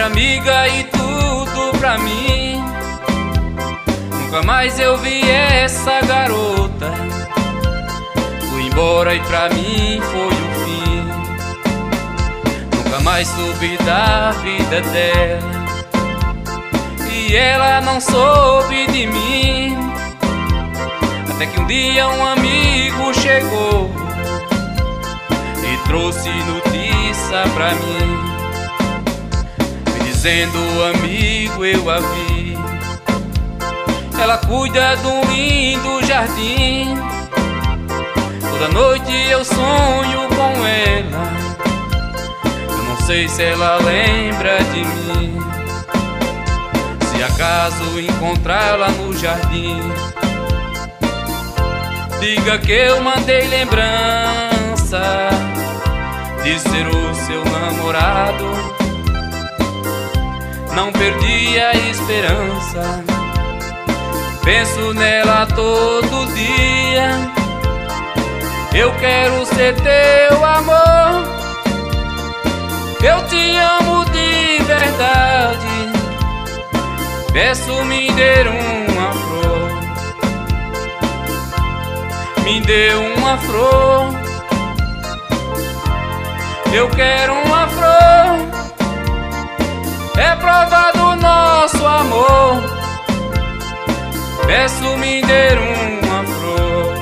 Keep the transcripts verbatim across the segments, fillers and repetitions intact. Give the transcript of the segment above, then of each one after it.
Era amiga e tudo pra mim. Nunca mais eu vi essa garota. Fui embora e pra mim foi o fim. Nunca mais soube da vida dela, e ela não soube de mim. Até que um dia um amigo chegou e trouxe notícia pra mim, me dizendo: amigo, eu a vi. Ela cuida de um lindo jardim. Toda noite eu sonho com ela. Eu não sei se ela lembra de mim. Se acaso encontrá-la no jardim, diga que eu mandei lembrança de ser o seu namorado. Não perdi a esperança, penso nela todo dia. Eu quero ser teu amor, eu te amo de verdade. Peço, me dê uma flor, me dê uma flor. Eu quero uma flor, é prova do nosso amor. Peço, me dê uma flor.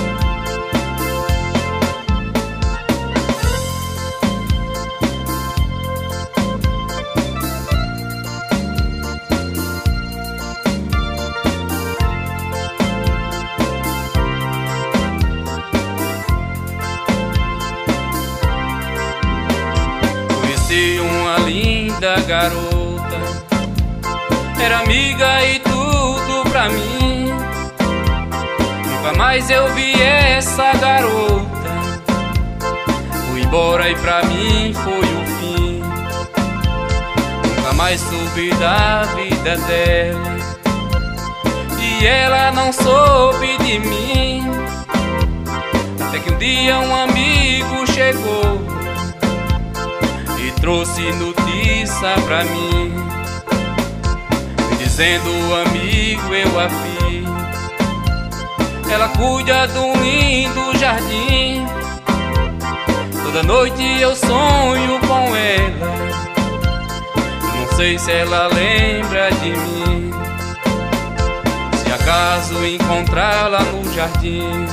Conheci uma linda garota, era amiga e tudo pra mim. Nunca mais eu vi essa garota. Fui embora e pra mim foi o fim. Nunca mais soube da vida dela, e ela não soube de mim. Até que um dia um amigo chegou e trouxe notícia pra mim, me dizendo: amigo, eu a vi. Ela cuida de um lindo jardim. Toda noite eu sonho com ela. Eu não sei se ela lembra de mim. Se acaso encontrá-la no jardim,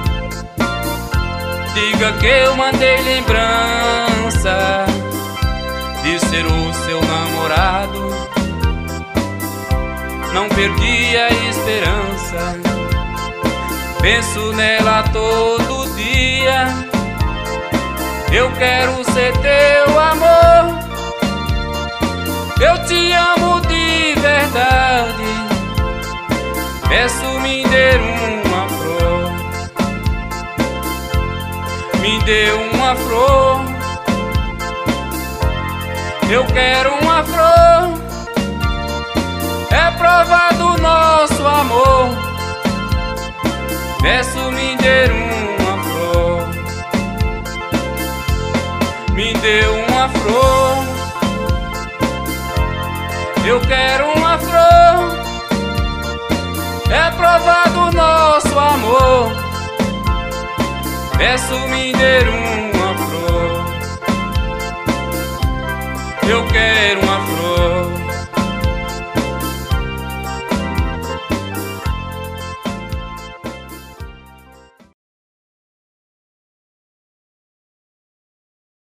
diga que eu mandei lembrança de ser o seu namorado. Não perdi a esperança, penso nela todo dia. Eu quero ser teu amor, eu te amo de verdade. Peço, me dê uma flor, me dê uma flor. Eu quero uma flor, é prova do nosso amor. Peço, me dê uma flor, me dê uma flor. Eu quero uma flor, é prova do nosso amor. Peço, me dê uma